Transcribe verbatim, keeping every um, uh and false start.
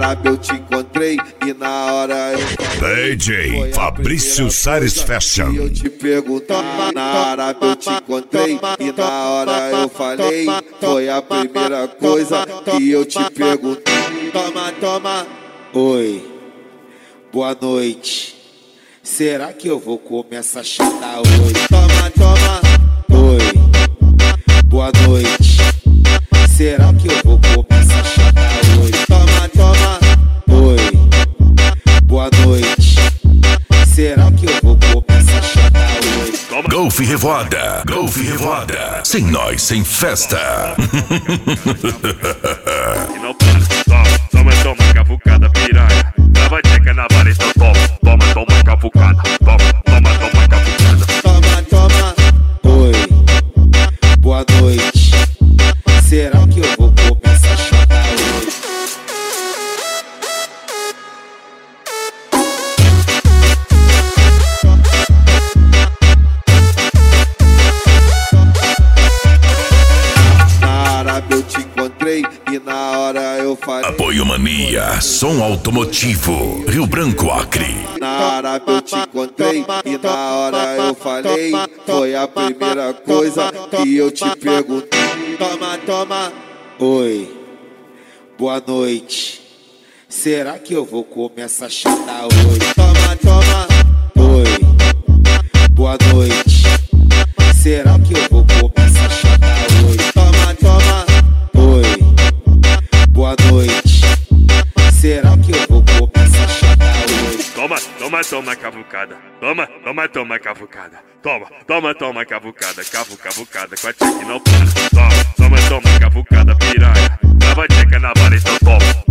Arábia eu te encontrei e na hora eu D J Fabrício Sares Fashion. E eu te pergunto, na Arábia eu te encontrei e na hora eu falei. Foi a primeira coisa que eu te perguntei. Toma, toma. Oi, boa noite. Será que eu vou comer essa chata hoje? Toma, toma. Oi, boa noite. Será que eu vou comer essa chata hoje? Toma, toma. Oi, boa noite. Será que eu vou comer essa chata hoje? Golfe Revoada, Golfe Revoada. Sem nós, sem festa. E não para, toma, toma, toma, cavucada, piranha. Lava tcheca na vareta, toma, toma, toma, cavucada. Toma, toma, toma, cavucada. Toma, toma. Oi, boa noite. Será que eu vou comer essa chata hoje? Na Arábia eu te encontrei e na hora eu falei. Apoio Mania, som automotivo, Rio Branco, Acre. Na Arábia eu te encontrei e na hora eu falei. Foi a primeira coisa que eu te perguntei. Toma, toma. Oi, boa noite. Será que eu vou comer essa chata hoje? Toma, toma. Oi, boa noite. Será que eu vou comer essa chata hoje? Toma, toma. Oi, boa noite. Será que eu vou comer essa chata hoje? Toma, toma, toma, cavucada. Toma, toma, toma, cavucada. Toma, toma, toma, cavucada. Cavu, cavucada, com a tcheca e não para. Toma, toma, toma, cavucada, piranha. Lava tcheca na vareta, toma.